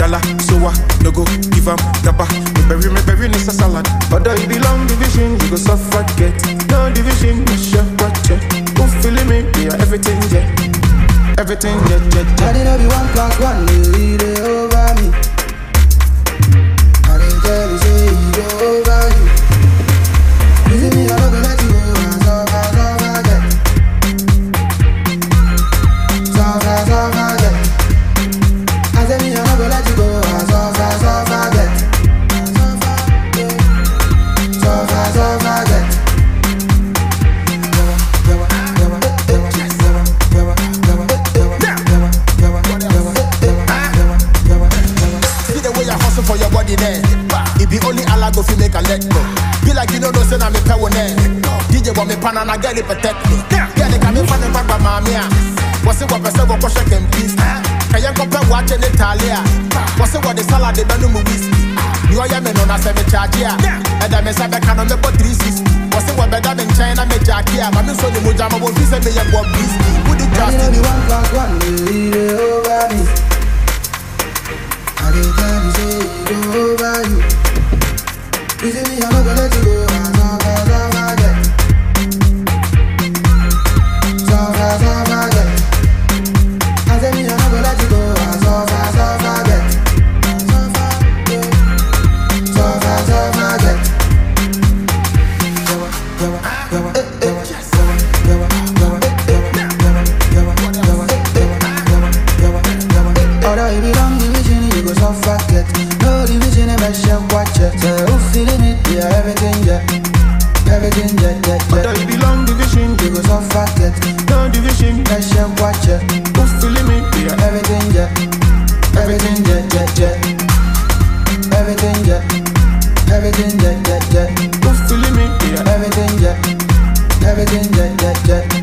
Gala, soa, no go, give up, gaba. Me bury, is a salad. But I belong division, you go suffocate. No division, you shall watch it. Who feeling me? Yeah, everything, yeah. Everything, yeah. I didn't know be 1+1, you read it over me. I didn't tell you, say it over you. You see me, I'm not gonna let you go. I said me, I'm not gonna let you go. See the way I hustle for your body there. It be only Allah go fi make a let go. Be like you know no say na me power there. DJ want me pan and I get it protect me. Girl they come in from the back by mommy. What's it what person go push them peace? Can you compare watch in Italia? What's it what the salad they don't know me whiskey? You are me no na say me charge ya. And I me say be can on me put 360. What's it what better than China me jack here? Mami so the moja mo fi say me ya go whiskey. Who the trust me? 1+1 you read it over me. I didn't tell you say it over you. You see me, I'm not gonna let you go. I said me, I'm not gonna let you go. Although you belong division, you go suffocate. No division, I shall watch it. Who feeling it? Yeah, everything, yeah. Everything, yeah. Although you belong division, you go suffocate. No division, I shall watch it. Who feeling me? Yeah, everything, yeah. Everything, yeah. Everything, yeah. Everything, yeah. Who feeling me? Yeah, everything, yeah. Everything, yeah.